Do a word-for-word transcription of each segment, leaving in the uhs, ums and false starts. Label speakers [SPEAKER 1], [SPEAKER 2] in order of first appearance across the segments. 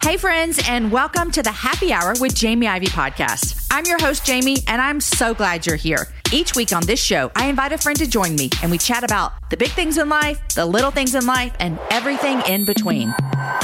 [SPEAKER 1] Hey friends, and welcome to the Happy Hour with Jamie Ivey podcast. I'm your host, Jamie, and I'm so glad you're here. Each week on this show, I invite a friend to join me, and we chat about the big things in life, the little things in life, and everything in between.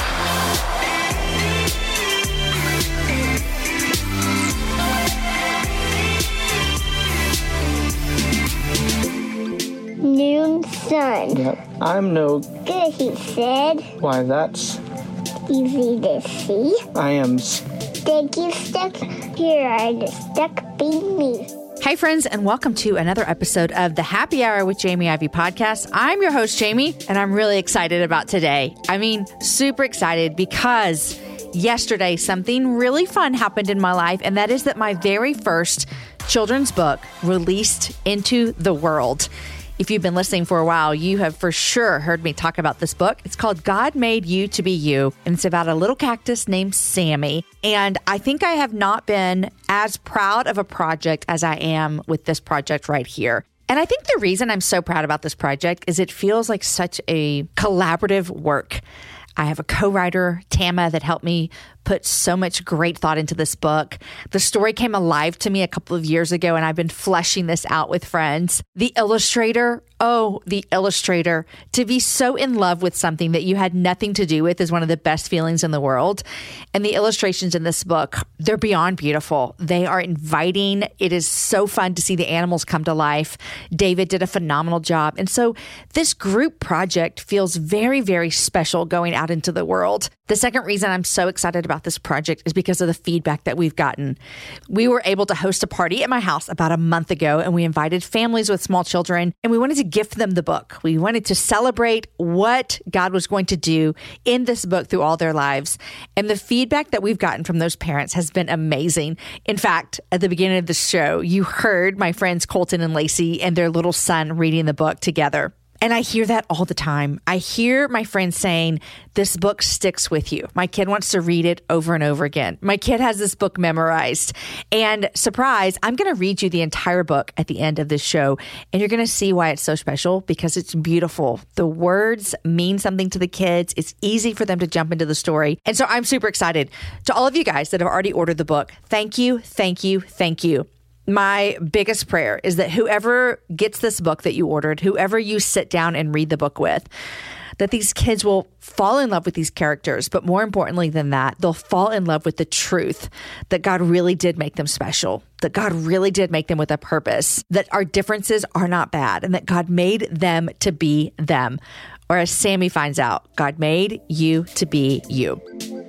[SPEAKER 2] Noon sun.
[SPEAKER 3] Yep. I'm no
[SPEAKER 2] Good, he said.
[SPEAKER 3] Why, that's
[SPEAKER 2] Easy to see.
[SPEAKER 3] I am.
[SPEAKER 2] Thank you, stuck. Here are the stuck being me.
[SPEAKER 1] Hey friends, and welcome to another episode of the Happy Hour with Jamie Ivey podcast. I'm your host, Jamie, and I'm really excited about today. I mean, super excited because yesterday something really fun happened in my life, and that is that my very first children's book released into the world. If you've been listening for a while, you have for sure heard me talk about this book. It's called God Made You to Be You, and it's about a little cactus named Sammy. And I think I have not been as proud of a project as I am with this project right here. And I think the reason I'm so proud about this project is it feels like such a collaborative work. I have a co-writer, Tama, that helped me put so much great thought into this book. The story came alive to me a couple of years ago, and I've been fleshing this out with friends. The illustrator, oh, the illustrator. To be so in love with something that you had nothing to do with is one of the best feelings in the world. And the illustrations in this book, they're beyond beautiful. They are inviting. It is so fun to see the animals come to life. David did a phenomenal job. And so this group project feels very, very special going out into the world. The second reason I'm so excited about this project is because of the feedback that we've gotten. We were able to host a party at my house about a month ago, and we invited families with small children, and we wanted to gift them the book. We wanted to celebrate what God was going to do in this book through all their lives. And the feedback that we've gotten from those parents has been amazing. In fact, at the beginning of the show, you heard my friends Colton and Lacey and their little son reading the book together. And I hear that all the time. I hear my friends saying, this book sticks with you. My kid wants to read it over and over again. My kid has this book memorized. And surprise, I'm going to read you the entire book at the end of this show. And you're going to see why it's so special, because it's beautiful. The words mean something to the kids. It's easy for them to jump into the story. And so I'm super excited. To all of you guys that have already ordered the book, thank you, thank you, thank you. My biggest prayer is that whoever gets this book that you ordered, whoever you sit down and read the book with, that these kids will fall in love with these characters. But more importantly than that, they'll fall in love with the truth that God really did make them special, that God really did make them with a purpose, that our differences are not bad, and that God made them to be them. Or as Sammy finds out, God made you to be you.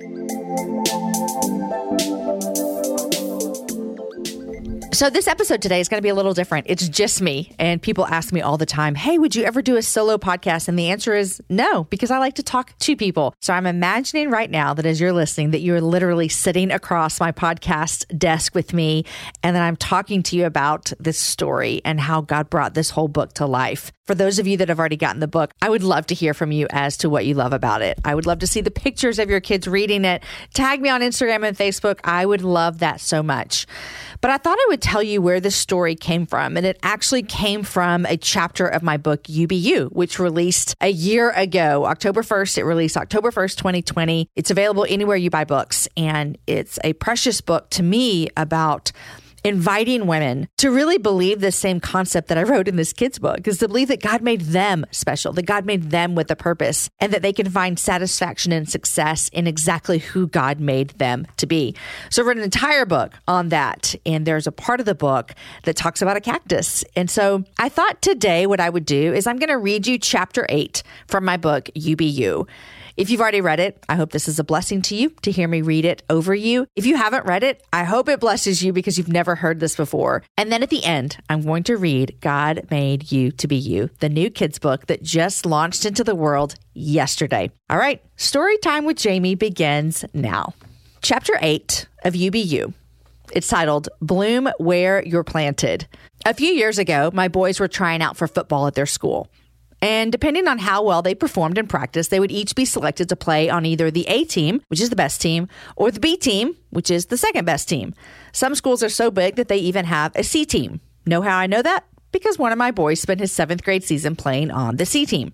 [SPEAKER 1] So this episode today is going to be a little different. It's just me. And people ask me all the time, hey, would you ever do a solo podcast? And the answer is no, because I like to talk to people. So I'm imagining right now that as you're listening, that you're literally sitting across my podcast desk with me, and that I'm talking to you about this story and how God brought this whole book to life. For those of you that have already gotten the book, I would love to hear from you as to what you love about it. I would love to see the pictures of your kids reading it. Tag me on Instagram and Facebook. I would love that so much. But I thought I would tell you where this story came from. And it actually came from a chapter of my book, You Be You, which released a year ago, October first. It released October first, twenty twenty. It's available anywhere you buy books. And it's a precious book to me about inviting women to really believe the same concept that I wrote in this kid's book, is to believe that God made them special, that God made them with a purpose, and that they can find satisfaction and success in exactly who God made them to be. So I wrote an entire book on that, and there's a part of the book that talks about a cactus. And so I thought today what I would do is I'm going to read you chapter eight from my book, You Be You. If you've already read it, I hope this is a blessing to you to hear me read it over you. If you haven't read it, I hope it blesses you because you've never heard this before. And then at the end, I'm going to read God Made You to Be You, the new kids book that just launched into the world yesterday. All right, story time with Jamie begins now. Chapter eight of You Be You. It's titled, Bloom Where You're Planted. A few years ago, my boys were trying out for football at their school. And depending on how well they performed in practice, they would each be selected to play on either the A team, which is the best team, or the B team, which is the second best team. Some schools are so big that they even have a C team. Know how I know that? Because one of my boys spent his seventh grade season playing on the C team.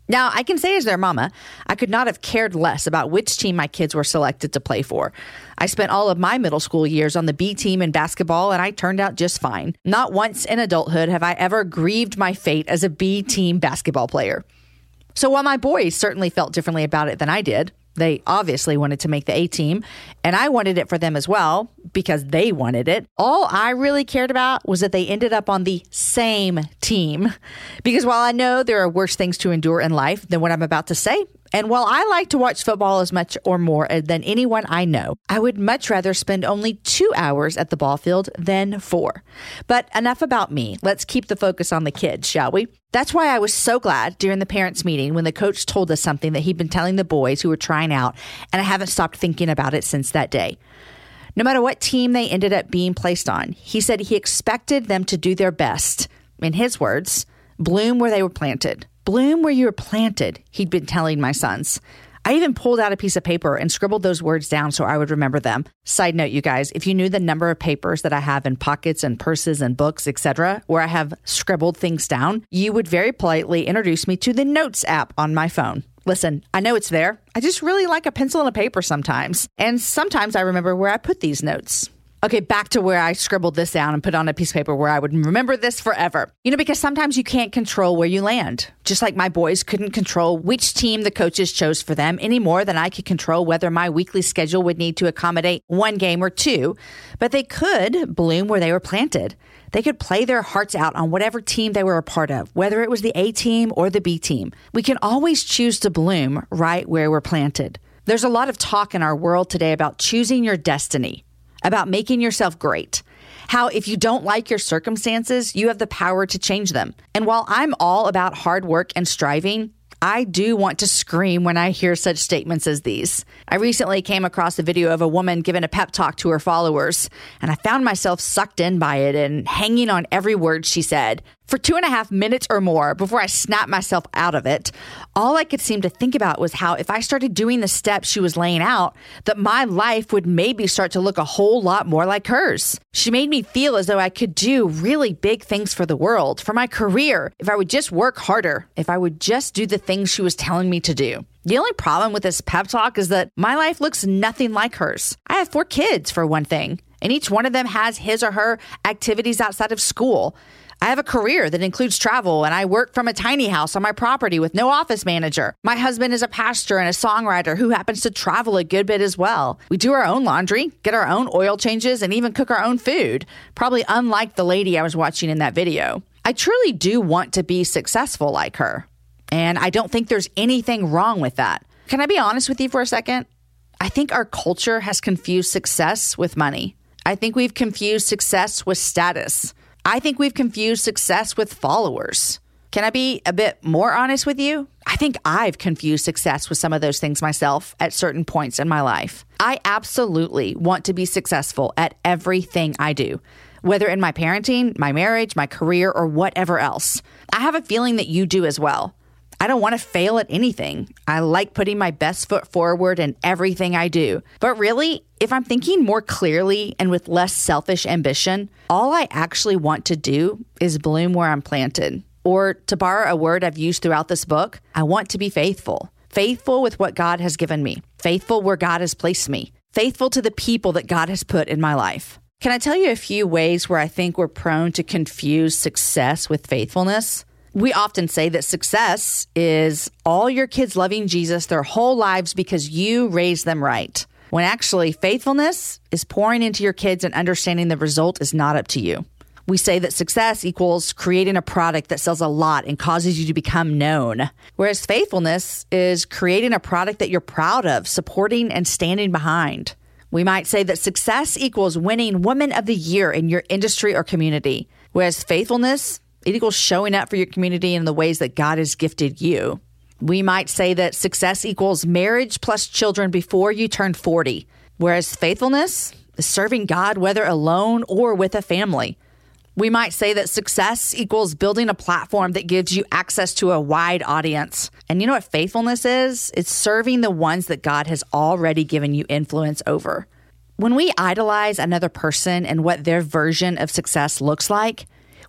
[SPEAKER 1] Now, I can say as their mama, I could not have cared less about which team my kids were selected to play for. I spent all of my middle school years on the B team in basketball, and I turned out just fine. Not once in adulthood have I ever grieved my fate as a B team basketball player. So while my boys certainly felt differently about it than I did, they obviously wanted to make the A team, and I wanted it for them as well because they wanted it. All I really cared about was that they ended up on the same team. Because while I know there are worse things to endure in life than what I'm about to say, and while I like to watch football as much or more than anyone I know, I would much rather spend only two hours at the ball field than four. But enough about me. Let's keep the focus on the kids, shall we? That's why I was so glad during the parents' meeting when the coach told us something that he'd been telling the boys who were trying out, and I haven't stopped thinking about it since that day. No matter what team they ended up being placed on, he said he expected them to do their best. In his words, bloom where they were planted. Bloom where you were planted, he'd been telling my sons. I even pulled out a piece of paper and scribbled those words down so I would remember them. Side note, you guys, if you knew the number of papers that I have in pockets and purses and books, et cetera, where I have scribbled things down, you would very politely introduce me to the Notes app on my phone. Listen, I know it's there. I just really like a pencil and a paper sometimes. And sometimes I remember where I put these notes. Okay, back to where I scribbled this down and put on a piece of paper where I would remember this forever. You know, because sometimes you can't control where you land. Just like my boys couldn't control which team the coaches chose for them any more than I could control whether my weekly schedule would need to accommodate one game or two. But they could bloom where they were planted. They could play their hearts out on whatever team they were a part of, whether it was the A team or the B team. We can always choose to bloom right where we're planted. There's a lot of talk in our world today about choosing your destiny, about making yourself great. How if you don't like your circumstances, you have the power to change them. And while I'm all about hard work and striving, I do want to scream when I hear such statements as these. I recently came across a video of a woman giving a pep talk to her followers, and I found myself sucked in by it and hanging on every word she said. For two and a half minutes or more before I snapped myself out of it, all I could seem to think about was how if I started doing the steps she was laying out, that my life would maybe start to look a whole lot more like hers. She made me feel as though I could do really big things for the world, for my career, if I would just work harder, if I would just do the things she was telling me to do. The only problem with this pep talk is that my life looks nothing like hers. I have four kids, for one thing, and each one of them has his or her activities outside of school. I have a career that includes travel, and I work from a tiny house on my property with no office manager. My husband is a pastor and a songwriter who happens to travel a good bit as well. We do our own laundry, get our own oil changes, and even cook our own food, probably unlike the lady I was watching in that video. I truly do want to be successful like her, and I don't think there's anything wrong with that. Can I be honest with you for a second? I think our culture has confused success with money. I think we've confused success with status. I think we've confused success with followers. Can I be a bit more honest with you? I think I've confused success with some of those things myself at certain points in my life. I absolutely want to be successful at everything I do, whether in my parenting, my marriage, my career, or whatever else. I have a feeling that you do as well. I don't want to fail at anything. I like putting my best foot forward in everything I do. But really, if I'm thinking more clearly and with less selfish ambition, all I actually want to do is bloom where I'm planted. Or to borrow a word I've used throughout this book, I want to be faithful. Faithful with what God has given me. Faithful where God has placed me. Faithful to the people that God has put in my life. Can I tell you a few ways where I think we're prone to confuse success with faithfulness? We often say that success is all your kids loving Jesus their whole lives because you raised them right. When actually faithfulness is pouring into your kids and understanding the result is not up to you. We say that success equals creating a product that sells a lot and causes you to become known. Whereas faithfulness is creating a product that you're proud of, supporting and standing behind. We might say that success equals winning Woman of the Year in your industry or community. Whereas faithfulness, it equals showing up for your community in the ways that God has gifted you. We might say that success equals marriage plus children before you turn forty, whereas faithfulness is serving God whether alone or with a family. We might say that success equals building a platform that gives you access to a wide audience. And you know what faithfulness is? It's serving the ones that God has already given you influence over. When we idolize another person and what their version of success looks like,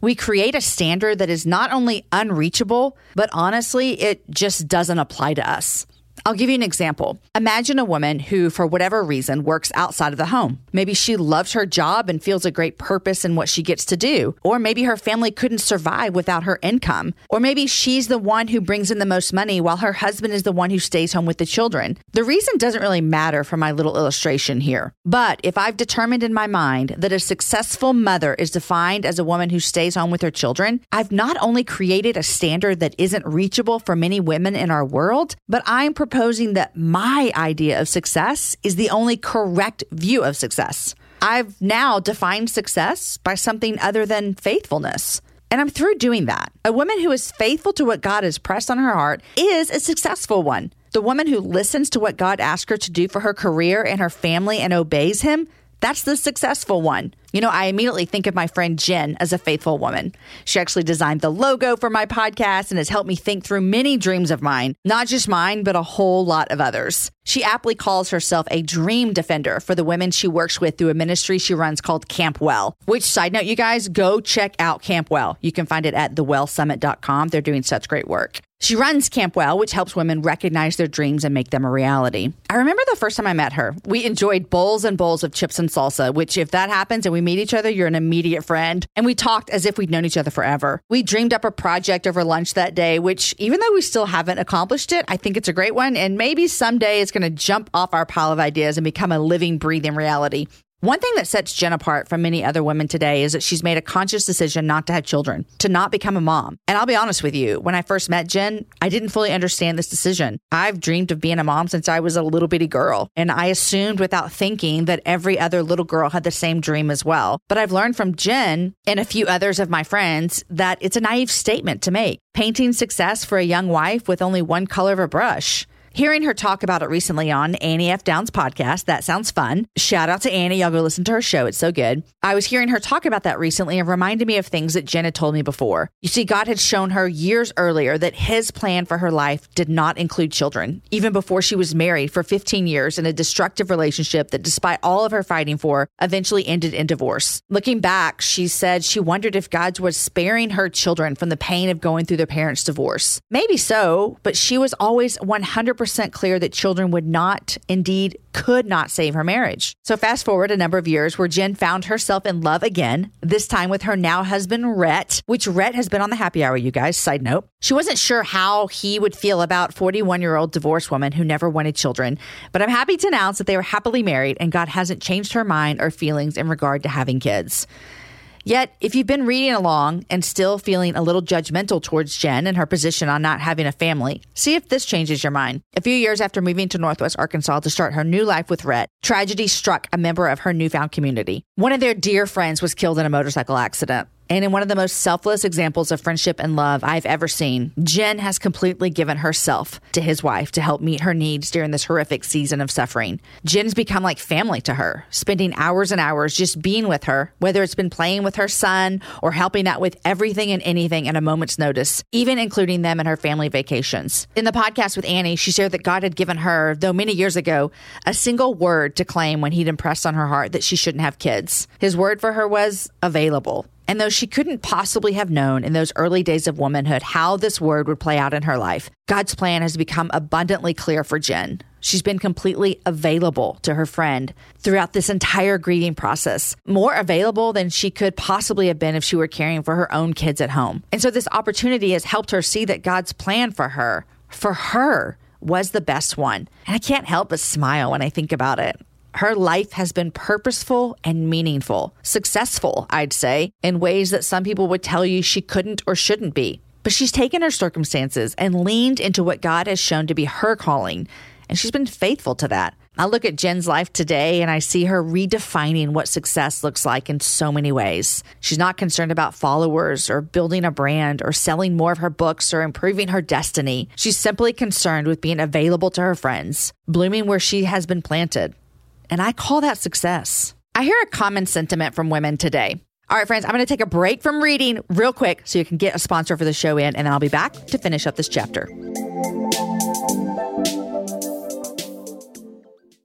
[SPEAKER 1] We create a standard that is not only unreachable, but honestly, it just doesn't apply to us. I'll give you an example. Imagine a woman who, for whatever reason, works outside of the home. Maybe she loves her job and feels a great purpose in what she gets to do. Or maybe her family couldn't survive without her income. Or maybe she's the one who brings in the most money while her husband is the one who stays home with the children. The reason doesn't really matter for my little illustration here. But if I've determined in my mind that a successful mother is defined as a woman who stays home with her children, I've not only created a standard that isn't reachable for many women in our world, but I'm proposing that my idea of success is the only correct view of success. I've now defined success by something other than faithfulness. And I'm through doing that. A woman who is faithful to what God has pressed on her heart is a successful one. The woman who listens to what God asks her to do for her career and her family and obeys him, that's the successful one. You know, I immediately think of my friend Jen as a faithful woman. She actually designed the logo for my podcast and has helped me think through many dreams of mine, not just mine, but a whole lot of others. She aptly calls herself a dream defender for the women she works with through a ministry she runs called Camp Well, which, side note, you guys, go check out Camp Well. You can find it at the well summit dot com. They're doing such great work. She runs Camp Well, which helps women recognize their dreams and make them a reality. I remember the first time I met her, we enjoyed bowls and bowls of chips and salsa, which if that happens and we meet each other, you're an immediate friend. And we talked as if we'd known each other forever. We dreamed up a project over lunch that day, which even though we still haven't accomplished it, I think it's a great one. And maybe someday it's going to jump off our pile of ideas and become a living, breathing reality. One thing that sets Jen apart from many other women today is that she's made a conscious decision not to have children, to not become a mom. And I'll be honest with you, when I first met Jen, I didn't fully understand this decision. I've dreamed of being a mom since I was a little bitty girl, and I assumed without thinking that every other little girl had the same dream as well. But I've learned from Jen and a few others of my friends that it's a naive statement to make, painting success for a young wife with only one color of a brush. Hearing her talk about it recently on Annie F. Downs' podcast, that sounds fun. Shout out to Annie. Y'all go listen to her show. It's so good. I was hearing her talk about that recently and reminded me of things that Jen had told me before. You see, God had shown her years earlier that his plan for her life did not include children, even before she was married for fifteen years in a destructive relationship that, despite all of her fighting for, eventually ended in divorce. Looking back, she said she wondered if God was sparing her children from the pain of going through their parents' divorce. Maybe so, but she was always one hundred percent clear that children would not, indeed could not save her marriage. So fast forward a number of years where Jen found herself in love again, this time with her now husband, Rhett, which Rhett has been on the happy hour, you guys, side note. She wasn't sure how he would feel about forty-one-year-old divorced woman who never wanted children, but I'm happy to announce that they were happily married and God hasn't changed her mind or feelings in regard to having kids. Yet, if you've been reading along and still feeling a little judgmental towards Jen and her position on not having a family, see if this changes your mind. A few years after moving to Northwest Arkansas to start her new life with Rhett, tragedy struck a member of her newfound community. One of their dear friends was killed in a motorcycle accident. And in one of the most selfless examples of friendship and love I've ever seen, Jen has completely given herself to his wife to help meet her needs during this horrific season of suffering. Jen's become like family to her, spending hours and hours just being with her, whether it's been playing with her son or helping out with everything and anything at a moment's notice, even including them in her family vacations. In the podcast with Annie, she shared that God had given her, though many years ago, a single word to claim when he'd impressed on her heart that she shouldn't have kids. His word for her was available. And though she couldn't possibly have known in those early days of womanhood how this word would play out in her life, God's plan has become abundantly clear for Jen. She's been completely available to her friend throughout this entire grieving process, more available than she could possibly have been if she were caring for her own kids at home. And so this opportunity has helped her see that God's plan for her, for her, was the best one. And I can't help but smile when I think about it. Her life has been purposeful and meaningful, successful, I'd say, in ways that some people would tell you she couldn't or shouldn't be. But she's taken her circumstances and leaned into what God has shown to be her calling, and she's been faithful to that. I look at Jen's life today and I see her redefining what success looks like in so many ways. She's not concerned about followers or building a brand or selling more of her books or improving her destiny. She's simply concerned with being available to her friends, blooming where she has been planted. And I call that success. I hear a common sentiment from women today. All right, friends, I'm going to take a break from reading real quick so you can get a sponsor for the show in, and then I'll be back to finish up this chapter.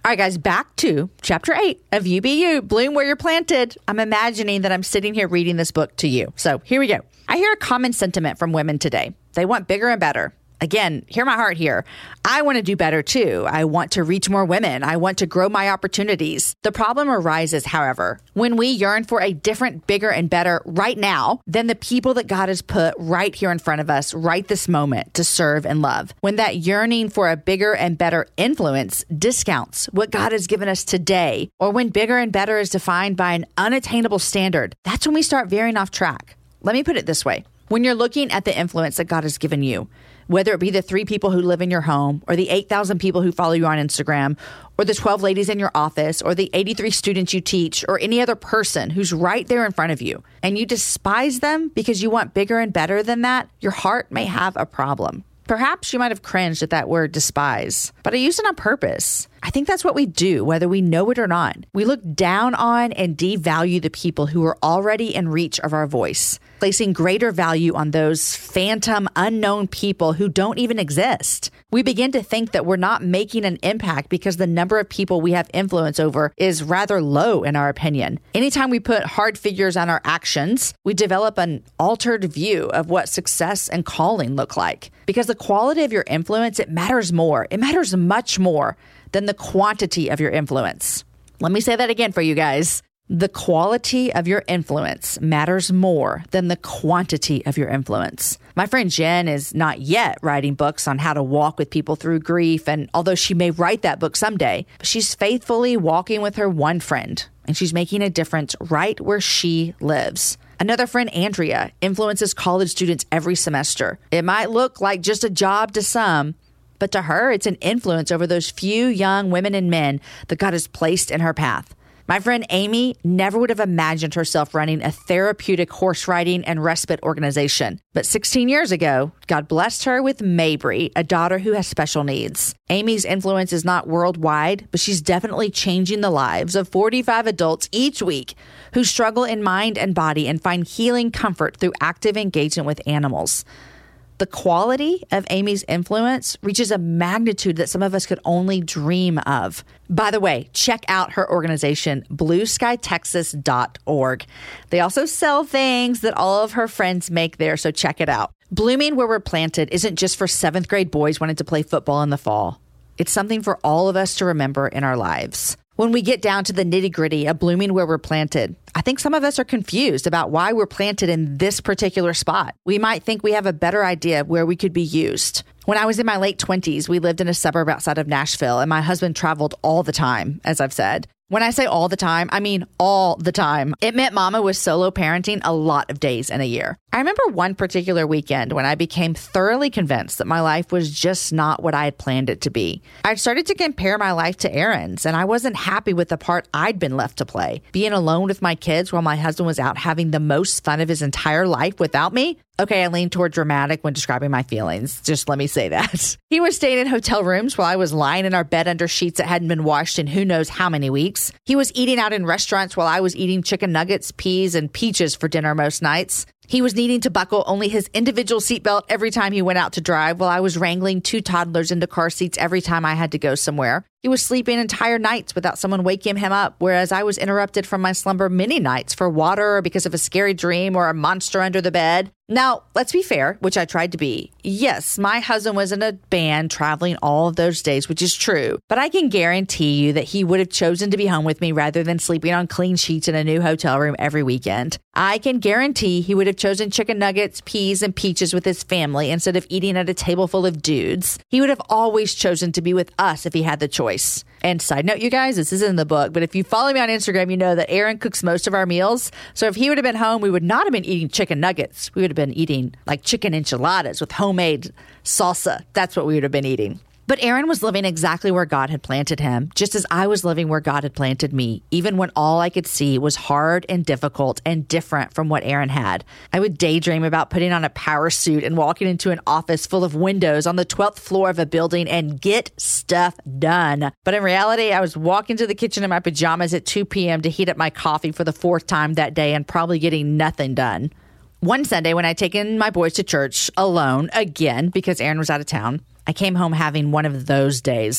[SPEAKER 1] All right, guys, back to chapter eight of You Be You, Bloom Where You're Planted. I'm imagining that I'm sitting here reading this book to you. So here we go. I hear a common sentiment from women today. They want bigger and better. Again, hear my heart here. I want to do better too. I want to reach more women. I want to grow my opportunities. The problem arises, however, when we yearn for a different, bigger, and better right now than the people that God has put right here in front of us right this moment to serve and love. When that yearning for a bigger and better influence discounts what God has given us today, or when bigger and better is defined by an unattainable standard, that's when we start veering off track. Let me put it this way. When you're looking at the influence that God has given you, whether it be the three people who live in your home, or the eight thousand people who follow you on Instagram, or the twelve ladies in your office, or the eighty-three students you teach, or any other person who's right there in front of you, and you despise them because you want bigger and better than that, your heart may have a problem. Perhaps you might have cringed at that word despise, but I used it on purpose. I think that's what we do, whether we know it or not. We look down on and devalue the people who are already in reach of our voice, placing greater value on those phantom, unknown people who don't even exist. We begin to think that we're not making an impact because the number of people we have influence over is rather low in our opinion. Anytime we put hard figures on our actions, we develop an altered view of what success and calling look like. Because the quality of your influence, it matters more. It matters much more than the quantity of your influence. Let me say that again for you guys. The quality of your influence matters more than the quantity of your influence. My friend Jen is not yet writing books on how to walk with people through grief, and although she may write that book someday, she's faithfully walking with her one friend, and she's making a difference right where she lives. Another friend, Andrea, influences college students every semester. It might look like just a job to some, but to her, it's an influence over those few young women and men that God has placed in her path. My friend Amy never would have imagined herself running a therapeutic horse riding and respite organization. But sixteen years ago, God blessed her with Mabry, a daughter who has special needs. Amy's influence is not worldwide, but she's definitely changing the lives of forty-five adults each week who struggle in mind and body and find healing comfort through active engagement with animals. The quality of Amy's influence reaches a magnitude that some of us could only dream of. By the way, check out her organization, blue sky texas dot org. They also sell things that all of her friends make there, so check it out. Blooming Where We're Planted isn't just for seventh grade boys wanting to play football in the fall. It's something for all of us to remember in our lives. When we get down to the nitty-gritty of blooming where we're planted, I think some of us are confused about why we're planted in this particular spot. We might think we have a better idea of where we could be used. When I was in my late twenties, we lived in a suburb outside of Nashville, and my husband traveled all the time, as I've said. When I say all the time, I mean all the time. It meant Mama was solo parenting a lot of days in a year. I remember one particular weekend when I became thoroughly convinced that my life was just not what I had planned it to be. I started to compare my life to Aaron's, and I wasn't happy with the part I'd been left to play. Being alone with my kids while my husband was out having the most fun of his entire life without me. Okay, I lean toward dramatic when describing my feelings. Just let me say that. He was staying in hotel rooms while I was lying in our bed under sheets that hadn't been washed in who knows how many weeks. He was eating out in restaurants while I was eating chicken nuggets, peas, and peaches for dinner most nights. He was needing to buckle only his individual seatbelt every time he went out to drive, while I was wrangling two toddlers into car seats every time I had to go somewhere. He was sleeping entire nights without someone waking him up, whereas I was interrupted from my slumber many nights for water or because of a scary dream or a monster under the bed. Now, let's be fair, which I tried to be. Yes, my husband was in a band traveling all of those days, which is true. But I can guarantee you that he would have chosen to be home with me rather than sleeping on clean sheets in a new hotel room every weekend. I can guarantee he would have chosen chicken nuggets, peas, and peaches with his family instead of eating at a table full of dudes. He would have always chosen to be with us if he had the choice. And side note, you guys, this isn't in the book, but if you follow me on Instagram, you know that Aaron cooks most of our meals. So if he would have been home, we would not have been eating chicken nuggets. We would have been eating like chicken enchiladas with homemade salsa. That's what we would have been eating. But Aaron was living exactly where God had planted him, just as I was living where God had planted me, even when all I could see was hard and difficult and different from what Aaron had. I would daydream about putting on a power suit and walking into an office full of windows on the twelfth floor of a building and get stuff done. But in reality, I was walking to the kitchen in my pajamas at two p.m. to heat up my coffee for the fourth time that day and probably getting nothing done. One Sunday, when I'd taken my boys to church alone, again, because Aaron was out of town, I came home having one of those days.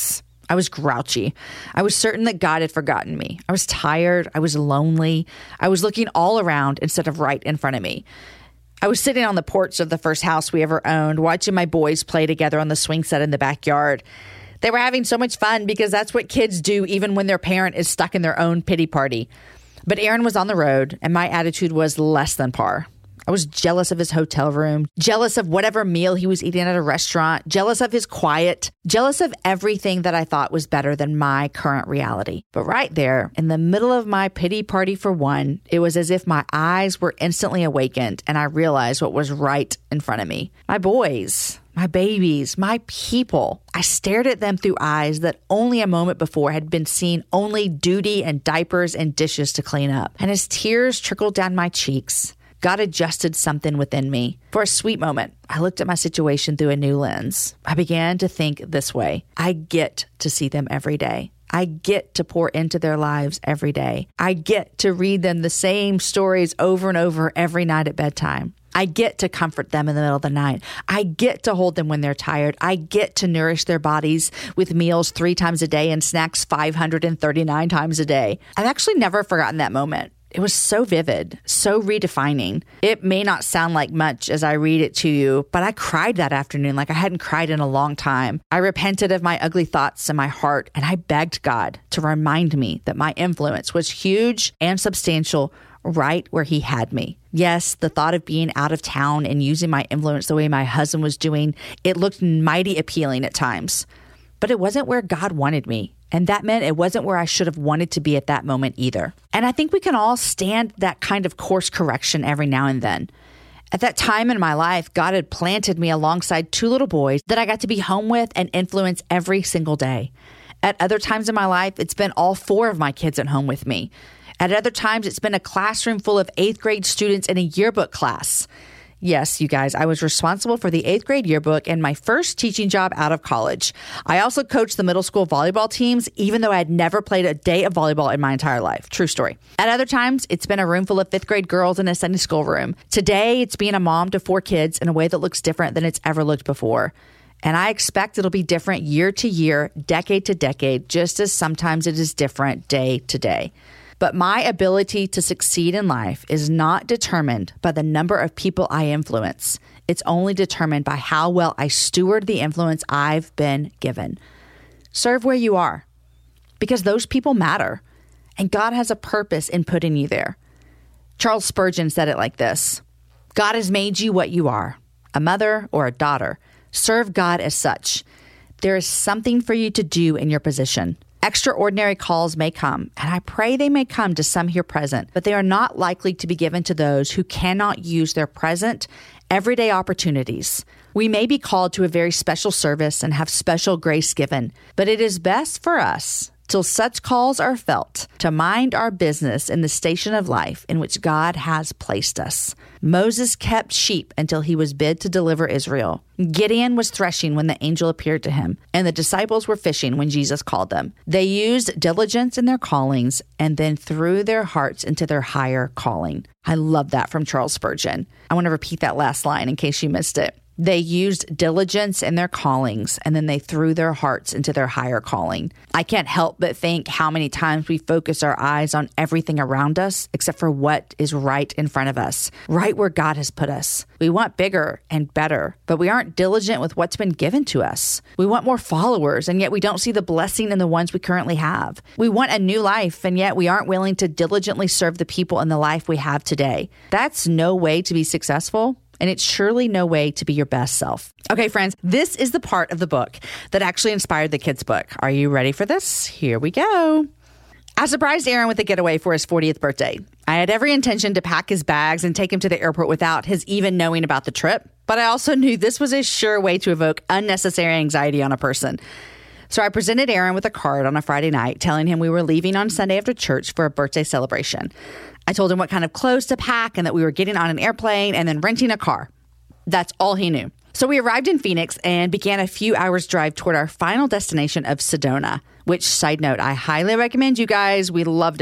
[SPEAKER 1] I was grouchy. I was certain that God had forgotten me. I was tired. I was lonely. I was looking all around instead of right in front of me. I was sitting on the porch of the first house we ever owned, watching my boys play together on the swing set in the backyard. They were having so much fun because that's what kids do even when their parent is stuck in their own pity party. But Aaron was on the road, and my attitude was less than par. I was jealous of his hotel room, jealous of whatever meal he was eating at a restaurant, jealous of his quiet, jealous of everything that I thought was better than my current reality. But right there, in the middle of my pity party for one, it was as if my eyes were instantly awakened and I realized what was right in front of me. My boys, my babies, my people. I stared at them through eyes that only a moment before had been seen only duty and diapers and dishes to clean up. And as tears trickled down my cheeks, God adjusted something within me. For a sweet moment, I looked at my situation through a new lens. I began to think this way. I get to see them every day. I get to pour into their lives every day. I get to read them the same stories over and over every night at bedtime. I get to comfort them in the middle of the night. I get to hold them when they're tired. I get to nourish their bodies with meals three times a day and snacks five hundred thirty-nine times a day. I've actually never forgotten that moment. It was so vivid, so redefining. It may not sound like much as I read it to you, but I cried that afternoon like I hadn't cried in a long time. I repented of my ugly thoughts in my heart, and I begged God to remind me that my influence was huge and substantial right where he had me. Yes, the thought of being out of town and using my influence the way my husband was doing, it looked mighty appealing at times. But it wasn't where God wanted me. And that meant it wasn't where I should have wanted to be at that moment either. And I think we can all stand that kind of course correction every now and then. At that time in my life, God had planted me alongside two little boys that I got to be home with and influence every single day. At other times in my life, it's been all four of my kids at home with me. At other times, it's been a classroom full of eighth grade students in a yearbook class. Yes, you guys, I was responsible for the eighth grade yearbook and my first teaching job out of college. I also coached the middle school volleyball teams, even though I had never played a day of volleyball in my entire life. True story. At other times, it's been a room full of fifth grade girls in a Sunday school room. Today, it's being a mom to four kids in a way that looks different than it's ever looked before. And I expect it'll be different year to year, decade to decade, just as sometimes it is different day to day. But my ability to succeed in life is not determined by the number of people I influence. It's only determined by how well I steward the influence I've been given. Serve where you are, because those people matter, and God has a purpose in putting you there. Charles Spurgeon said it like this: God has made you what you are, a mother or a daughter. Serve God as such. There is something for you to do in your position. Extraordinary calls may come, and I pray they may come to some here present, but they are not likely to be given to those who cannot use their present, everyday opportunities. We may be called to a very special service and have special grace given, but it is best for us, till such calls are felt, to mind our business in the station of life in which God has placed us. Moses kept sheep until he was bid to deliver Israel. Gideon was threshing when the angel appeared to him, and the disciples were fishing when Jesus called them. They used diligence in their callings and then threw their hearts into their higher calling. I love that from Charles Spurgeon. I want to repeat that last line in case you missed it. They used diligence in their callings, and then they threw their hearts into their higher calling. I can't help but think how many times we focus our eyes on everything around us except for what is right in front of us, right where God has put us. We want bigger and better, but we aren't diligent with what's been given to us. We want more followers, and yet we don't see the blessing in the ones we currently have. We want a new life, and yet we aren't willing to diligently serve the people in the life we have today. That's no way to be successful. And it's surely no way to be your best self. Okay, friends, this is the part of the book that actually inspired the kids' book. Are you ready for this? Here we go. I surprised Aaron with a getaway for his fortieth birthday. I had every intention to pack his bags and take him to the airport without his even knowing about the trip. But I also knew this was a sure way to evoke unnecessary anxiety on a person. So I presented Aaron with a card on a Friday night telling him we were leaving on Sunday after church for a birthday celebration. I told him what kind of clothes to pack and that we were getting on an airplane and then renting a car. That's all he knew. So we arrived in Phoenix and began a few hours drive toward our final destination of Sedona, which, side note, I highly recommend you guys. We loved it.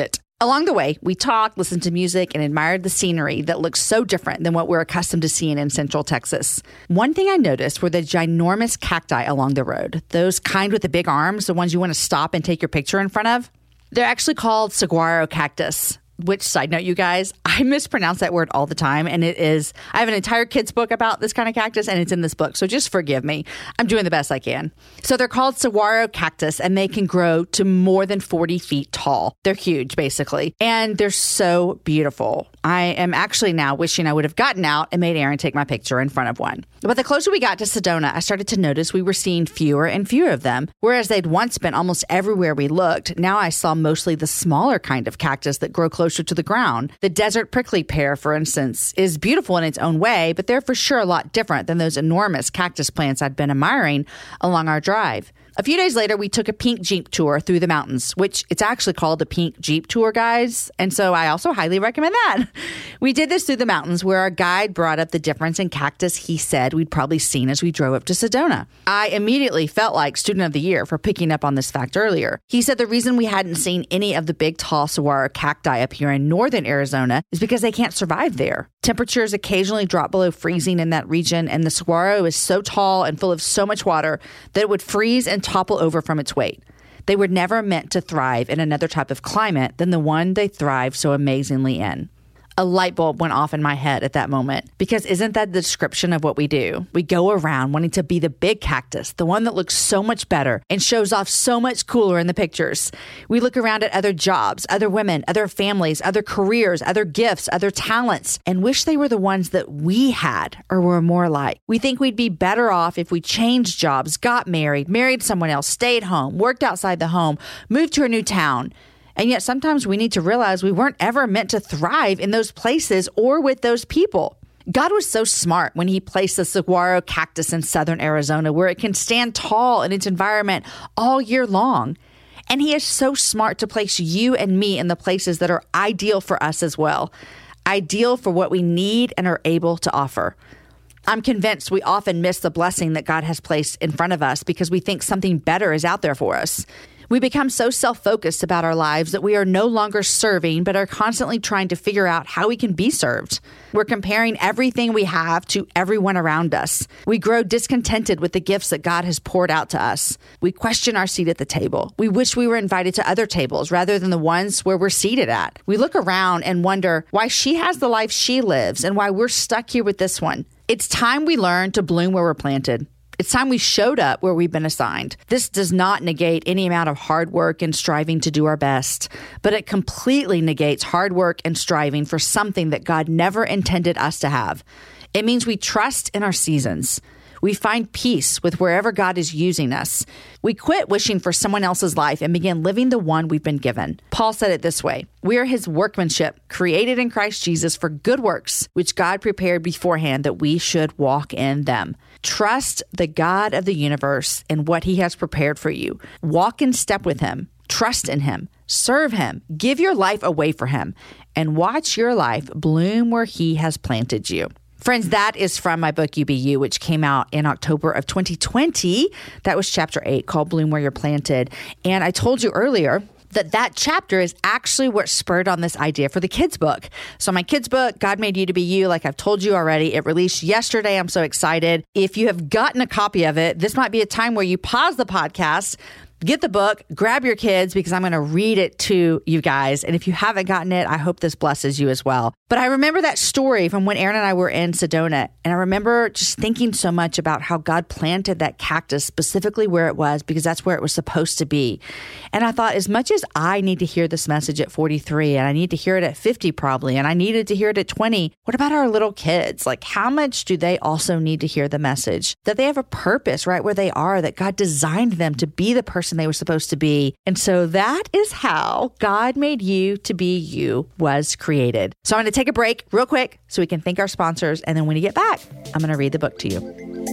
[SPEAKER 1] Along the way, we talked, listened to music, and admired the scenery that looks so different than what we're accustomed to seeing in Central Texas. One thing I noticed were the ginormous cacti along the road, those kind with the big arms, the ones you want to stop and take your picture in front of. They're actually called saguaro cactus. Which, side note, you guys, I mispronounce that word all the time. And it is, I have an entire kid's book about this kind of cactus, and it's in this book. So just forgive me. I'm doing the best I can. So they're called saguaro cactus, and they can grow to more than forty feet tall. They're huge, basically. And they're so beautiful. I am actually now wishing I would have gotten out and made Aaron take my picture in front of one. But the closer we got to Sedona, I started to notice we were seeing fewer and fewer of them. Whereas they'd once been almost everywhere we looked, now I saw mostly the smaller kind of cactus that grow closer to the ground. The desert prickly pear, for instance, is beautiful in its own way, but they're for sure a lot different than those enormous cactus plants I'd been admiring along our drive. A few days later, we took a pink Jeep tour through the mountains, which it's actually called a pink Jeep tour, guys. And so I also highly recommend that. We did this through the mountains where our guide brought up the difference in cactus he said we'd probably seen as we drove up to Sedona. I immediately felt like Student of the Year for picking up on this fact earlier. He said the reason we hadn't seen any of the big, tall saguaro cacti up here in northern Arizona is because they can't survive there. Temperatures occasionally drop below freezing in that region, and the saguaro is so tall and full of so much water that it would freeze and topple over from its weight. They were never meant to thrive in another type of climate than the one they thrive so amazingly in. A light bulb went off in my head at that moment, because isn't that the description of what we do? We go around wanting to be the big cactus, the one that looks so much better and shows off so much cooler in the pictures. We look around at other jobs, other women, other families, other careers, other gifts, other talents, and wish they were the ones that we had or were more like. We think we'd be better off if we changed jobs, got married, married someone else, stayed home, worked outside the home, moved to a new town. And yet sometimes we need to realize we weren't ever meant to thrive in those places or with those people. God was so smart when he placed the saguaro cactus in southern Arizona, where it can stand tall in its environment all year long. And he is so smart to place you and me in the places that are ideal for us as well, ideal for what we need and are able to offer. I'm convinced we often miss the blessing that God has placed in front of us because we think something better is out there for us. We become so self-focused about our lives that we are no longer serving, but are constantly trying to figure out how we can be served. We're comparing everything we have to everyone around us. We grow discontented with the gifts that God has poured out to us. We question our seat at the table. We wish we were invited to other tables rather than the ones where we're seated at. We look around and wonder why she has the life she lives and why we're stuck here with this one. It's time we learn to bloom where we're planted. It's time we showed up where we've been assigned. This does not negate any amount of hard work and striving to do our best, but it completely negates hard work and striving for something that God never intended us to have. It means we trust in our seasons. We find peace with wherever God is using us. We quit wishing for someone else's life and begin living the one we've been given. Paul said it this way: we are his workmanship, created in Christ Jesus for good works, which God prepared beforehand that we should walk in them. Trust the God of the universe and what he has prepared for you. Walk in step with him. Trust in him. Serve him. Give your life away for him. And watch your life bloom where he has planted you. Friends, that is from my book, U B U, which came out in October of twenty twenty. That was chapter eight, called Bloom Where You're Planted. And I told you earlier that that chapter is actually what spurred on this idea for the kids' book. So my kids' book, God Made You to Be You, like I've told you already, it released yesterday. I'm so excited. If you have gotten a copy of it, this might be a time where you pause the podcast, get the book, grab your kids, because I'm going to read it to you guys. And if you haven't gotten it, I hope this blesses you as well. But I remember that story from when Aaron and I were in Sedona. And I remember just thinking so much about how God planted that cactus specifically where it was, because that's where it was supposed to be. And I thought, as much as I need to hear this message at forty-three, and I need to hear it at fifty probably, and I needed to hear it at twenty, what about our little kids? Like, how much do they also need to hear the message that they have a purpose right where they are, that God designed them to be the person they were supposed to be? And so that is how God Made You to Be You was created. So I'm going to take a break real quick so we can thank our sponsors. And then when we get back, I'm going to read the book to you.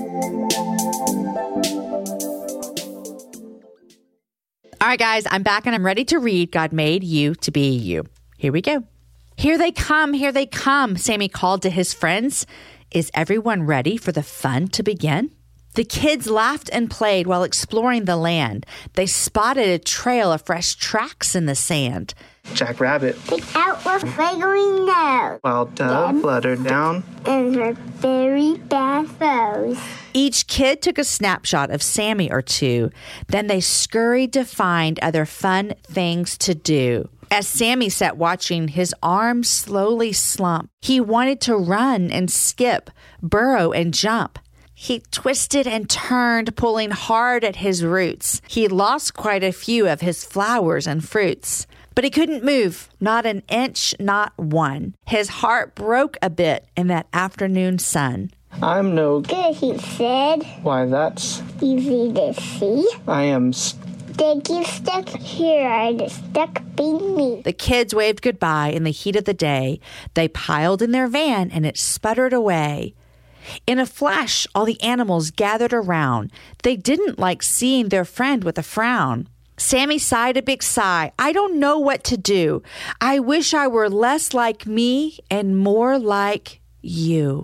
[SPEAKER 1] All right, guys, I'm back and I'm ready to read God Made You to Be You. Here we go. Here they come, here they come, Sammy called to his friends. Is everyone ready for the fun to begin? The kids laughed and played while exploring the land. They spotted a trail of fresh tracks in the sand.
[SPEAKER 3] Jack Rabbit.
[SPEAKER 2] Pick out her flaring nose.
[SPEAKER 3] While Dove
[SPEAKER 2] Then-
[SPEAKER 3] fluttered down.
[SPEAKER 2] And her very bad foes.
[SPEAKER 1] Each kid took a snapshot of Sammy or two. Then they scurried to find other fun things to do. As Sammy sat watching, his arms slowly slump. He wanted to run and skip, burrow and jump. He twisted and turned, pulling hard at his roots. He lost quite a few of his flowers and fruits. But he couldn't move, not an inch, not one. His heart broke a bit in that afternoon sun.
[SPEAKER 3] I'm no
[SPEAKER 2] Good, he said.
[SPEAKER 3] Why, that's...
[SPEAKER 2] Easy to see.
[SPEAKER 3] I am st-
[SPEAKER 2] Sticky stuck here, I just stuck being me.
[SPEAKER 1] The kids waved goodbye in the heat of the day. They piled in their van and it sputtered away. In a flash, all the animals gathered around. They didn't like seeing their friend with a frown. Sammy sighed a big sigh. I don't know what to do. I wish I were less like me and more like you.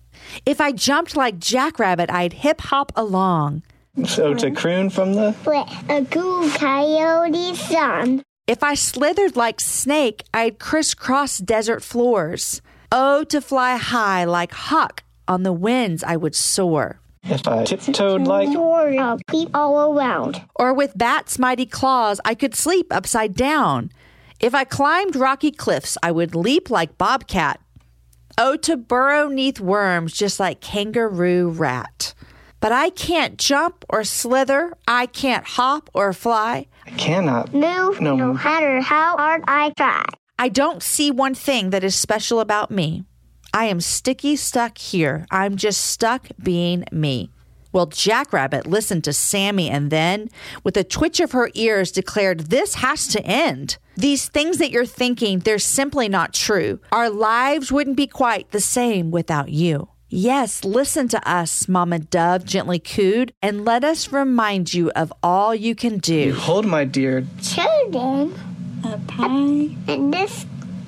[SPEAKER 1] If I jumped like Jack Rabbit, I'd hip-hop along.
[SPEAKER 3] So to croon from the...
[SPEAKER 2] But a cool coyote song.
[SPEAKER 1] If I slithered like Snake, I'd crisscross desert floors. Oh, to fly high like Hawk, on the winds I would soar.
[SPEAKER 3] If I tiptoed like...
[SPEAKER 2] Sword, I'll peep all around.
[SPEAKER 1] Or with bats' mighty claws, I could sleep upside down. If I climbed rocky cliffs, I would leap like Bobcat. Oh, to burrow neath worms just like Kangaroo Rat. But I can't jump or slither. I can't hop or fly.
[SPEAKER 3] I cannot...
[SPEAKER 2] Move
[SPEAKER 3] No.
[SPEAKER 2] no matter how hard I try.
[SPEAKER 1] I don't see one thing that is special about me. I am sticky stuck here. I'm just stuck being me. Well, Jack Rabbit listened to Sammy and then, with a twitch of her ears, declared, this has to end. These things that you're thinking, they're simply not true. Our lives wouldn't be quite the same without you. Yes, listen to us, Mama Dove gently cooed, and let us remind you of all you can do.
[SPEAKER 3] Hold, my dear,
[SPEAKER 2] Children, a pie, and this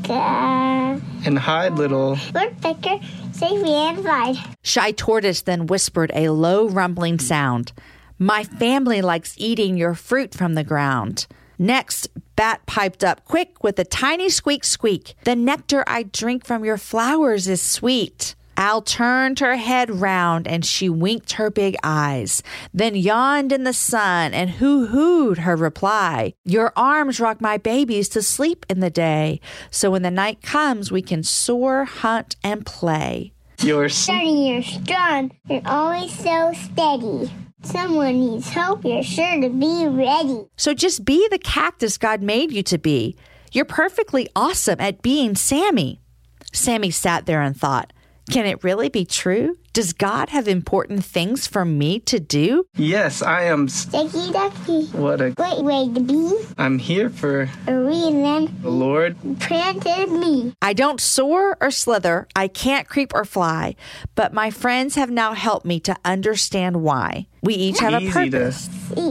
[SPEAKER 2] guy.
[SPEAKER 3] and hide, little...
[SPEAKER 2] Woodpecker, safely and flight.
[SPEAKER 1] Shy Tortoise then whispered a low rumbling sound. My family likes eating your fruit from the ground. Next, Bat piped up quick with a tiny squeak squeak. The nectar I drink from your flowers is sweet. Owl turned her head round and she winked her big eyes, then yawned in the sun and hoo-hooed her reply. Your arms rock my babies to sleep in the day, so when the night comes we can soar, hunt, and play.
[SPEAKER 3] You're...
[SPEAKER 2] Starting, you're strong. You're always so steady. Someone needs hope. You're sure to be ready.
[SPEAKER 1] So just be the cactus God made you to be. You're perfectly awesome at being Sammy. Sammy sat there and thought, can it really be true? Does God have important things for me to do?
[SPEAKER 3] Yes, I am... st-
[SPEAKER 2] Sticky ducky.
[SPEAKER 3] What a...
[SPEAKER 2] Great way to be.
[SPEAKER 3] I'm here for
[SPEAKER 2] A reason
[SPEAKER 3] the Lord.
[SPEAKER 2] planted me.
[SPEAKER 1] I don't soar or slither. I can't creep or fly. But my friends have now helped me to understand why. We each have a
[SPEAKER 3] Easy
[SPEAKER 1] purpose.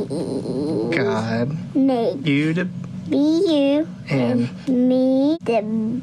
[SPEAKER 3] to... God.
[SPEAKER 2] Make
[SPEAKER 3] You to...
[SPEAKER 2] be you.
[SPEAKER 3] And...
[SPEAKER 2] Me to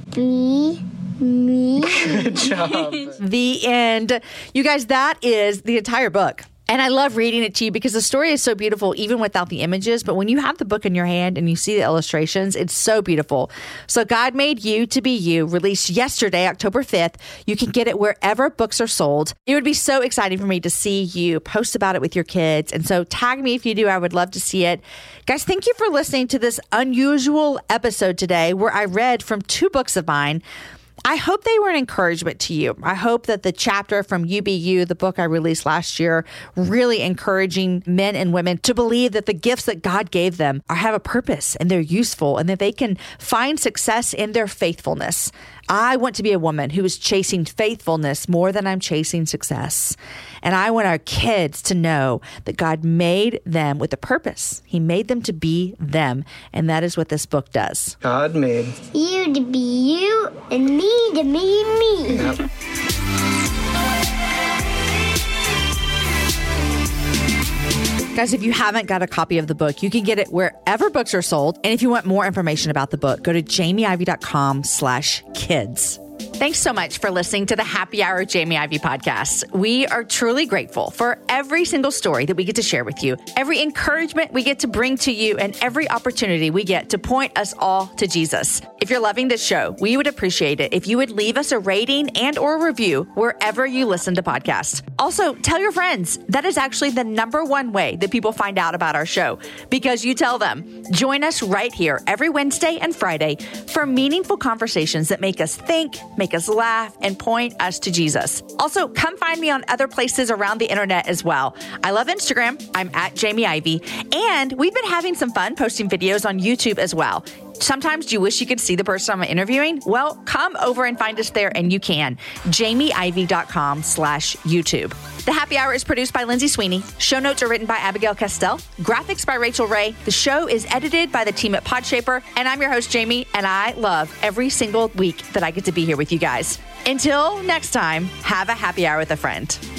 [SPEAKER 2] be me.
[SPEAKER 3] Good job.
[SPEAKER 1] The end. You guys, that is the entire book. And I love reading it to you because the story is so beautiful, even without the images. But when you have the book in your hand and you see the illustrations, it's so beautiful. So God Made You to Be You, released yesterday, October fifth. You can get it wherever books are sold. It would be so exciting for me to see you post about it with your kids. And so tag me if you do. I would love to see it. Guys, thank you for listening to this unusual episode today where I read from two books of mine. I hope they were an encouragement to you. I hope that the chapter from You Be You, the book I released last year, really encouraging men and women to believe that the gifts that God gave them are, have a purpose and they're useful and that they can find success in their faithfulness. I want to be a woman who is chasing faithfulness more than I'm chasing success. And I want our kids to know that God made them with a purpose. He made them to be them. And that is what this book does.
[SPEAKER 3] God made...
[SPEAKER 2] You to be you and me to be me.
[SPEAKER 3] Yep.
[SPEAKER 1] Guys, if you haven't got a copy of the book, you can get it wherever books are sold. And if you want more information about the book, go to jamie ivey dot com slash kids. Thanks so much for listening to the Happy Hour with Jamie Ivey podcast. We are truly grateful for every single story that we get to share with you, every encouragement we get to bring to you, and every opportunity we get to point us all to Jesus. If you're loving this show, we would appreciate it if you would leave us a rating and or review wherever you listen to podcasts. Also, tell your friends. That is actually the number one way that people find out about our show, because you tell them. Join us right here every Wednesday and Friday for meaningful conversations that make us think, make us laugh, and point us to Jesus. Also, come find me on other places around the internet as well. I love Instagram. I'm at Jamie Ivey. And we've been having some fun posting videos on YouTube as well. Sometimes you wish you could see the person I'm interviewing? Well, come over and find us there, and you can. jamieivey.com slash YouTube. The Happy Hour is produced by Lindsay Sweeney. Show notes are written by Abigail Castell. Graphics by Rachel Ray. The show is edited by the team at Podshaper. And I'm your host, Jamie, and I love every single week that I get to be here with you guys. Until next time, have a happy hour with a friend.